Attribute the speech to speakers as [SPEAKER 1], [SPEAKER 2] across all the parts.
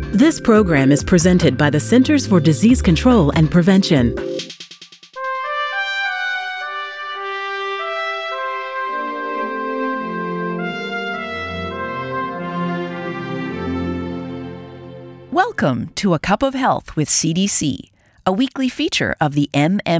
[SPEAKER 1] This program is presented by the Centers for Disease Control and Prevention.
[SPEAKER 2] Welcome to A Cup of Health with CDC, a weekly feature of the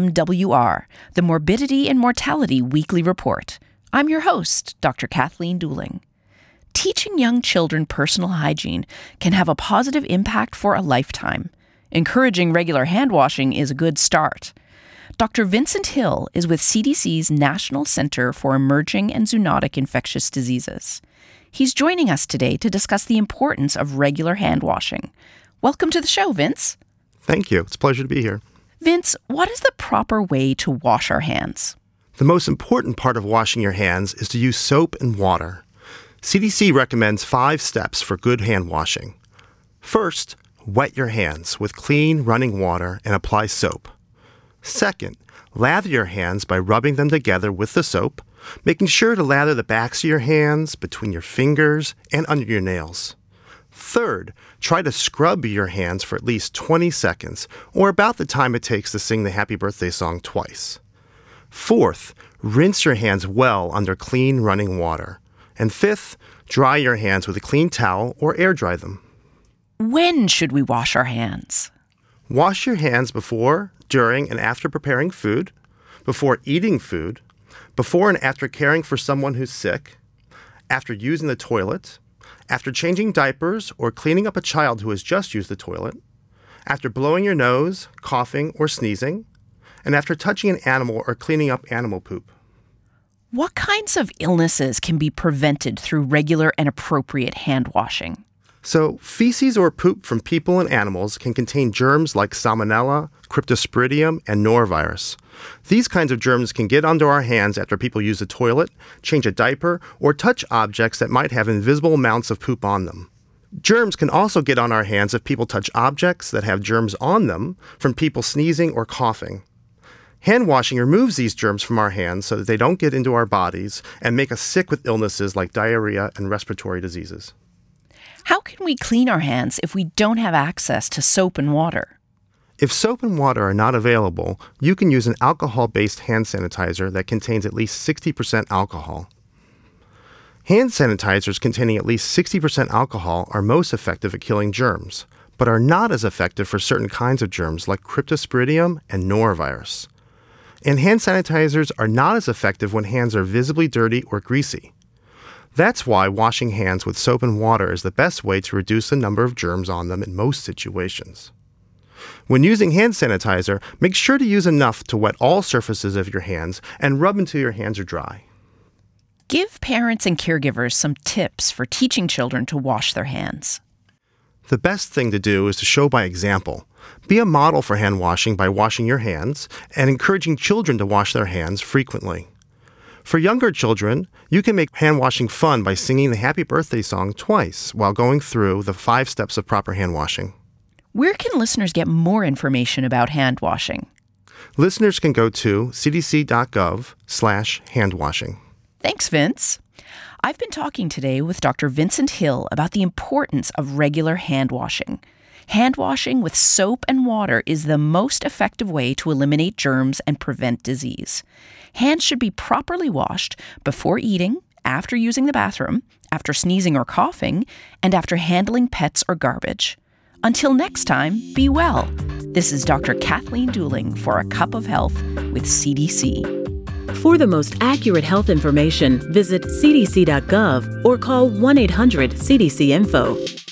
[SPEAKER 2] MMWR, the Morbidity and Mortality Weekly Report. I'm your host, Dr. Kathleen Dooling. Teaching young children personal hygiene can have a positive impact for a lifetime. Encouraging regular hand washing is a good start. Dr. Vincent Hill is with CDC's National Center for Emerging and Zoonotic Infectious Diseases. He's joining us today to discuss the importance of regular hand washing. Welcome to the show, Vince.
[SPEAKER 3] Thank you. It's a pleasure to be here.
[SPEAKER 2] Vince, what is the proper way to wash our hands?
[SPEAKER 3] The most important part of washing your hands is to use soap and water. CDC recommends 5 steps for good hand washing. First, wet your hands with clean running water and apply soap. Second, lather your hands by rubbing them together with the soap, making sure to lather the backs of your hands, between your fingers, and under your nails. Third, try to scrub your hands for at least 20 seconds, or about the time it takes to sing the Happy Birthday song twice. Fourth, rinse your hands well under clean running water. And fifth, dry your hands with a clean towel or air dry them.
[SPEAKER 2] When should we wash our hands?
[SPEAKER 3] Wash your hands before, during, and after preparing food, before eating food, before and after caring for someone who's sick, after using the toilet, after changing diapers or cleaning up a child who has just used the toilet, after blowing your nose, coughing, or sneezing, and after touching an animal or cleaning up animal poop.
[SPEAKER 2] What kinds of illnesses can be prevented through regular and appropriate hand washing?
[SPEAKER 3] So, feces or poop from people and animals can contain germs like Salmonella, Cryptosporidium, and norovirus. These kinds of germs can get under our hands after people use the toilet, change a diaper, or touch objects that might have invisible amounts of poop on them. Germs can also get on our hands if people touch objects that have germs on them from people sneezing or coughing. Hand washing removes these germs from our hands so that they don't get into our bodies and make us sick with illnesses like diarrhea and respiratory diseases.
[SPEAKER 2] How can we clean our hands if we don't have access to soap and water?
[SPEAKER 3] If soap and water are not available, you can use an alcohol-based hand sanitizer that contains at least 60% alcohol. Hand sanitizers containing at least 60% alcohol are most effective at killing germs, but are not as effective for certain kinds of germs like Cryptosporidium and norovirus. And hand sanitizers are not as effective when hands are visibly dirty or greasy. That's why washing hands with soap and water is the best way to reduce the number of germs on them in most situations. When using hand sanitizer, make sure to use enough to wet all surfaces of your hands and rub until your hands are dry.
[SPEAKER 2] Give parents and caregivers some tips for teaching children to wash their hands.
[SPEAKER 3] The best thing to do is to show by example. Be a model for hand washing by washing your hands and encouraging children to wash their hands frequently. For younger children, you can make hand washing fun by singing the Happy Birthday song twice while going through the 5 steps of proper hand washing.
[SPEAKER 2] Where can listeners get more information about hand washing?
[SPEAKER 3] Listeners can go to cdc.gov/handwashing.
[SPEAKER 2] Thanks, Vince. I've been talking today with Dr. Vincent Hill about the importance of regular hand washing. Hand washing with soap and water is the most effective way to eliminate germs and prevent disease. Hands should be properly washed before eating, after using the bathroom, after sneezing or coughing, and after handling pets or garbage. Until next time, be well. This is Dr. Kathleen Dooling for A Cup of Health with CDC.
[SPEAKER 1] For the most accurate health information, visit cdc.gov or call 1-800-CDC-INFO.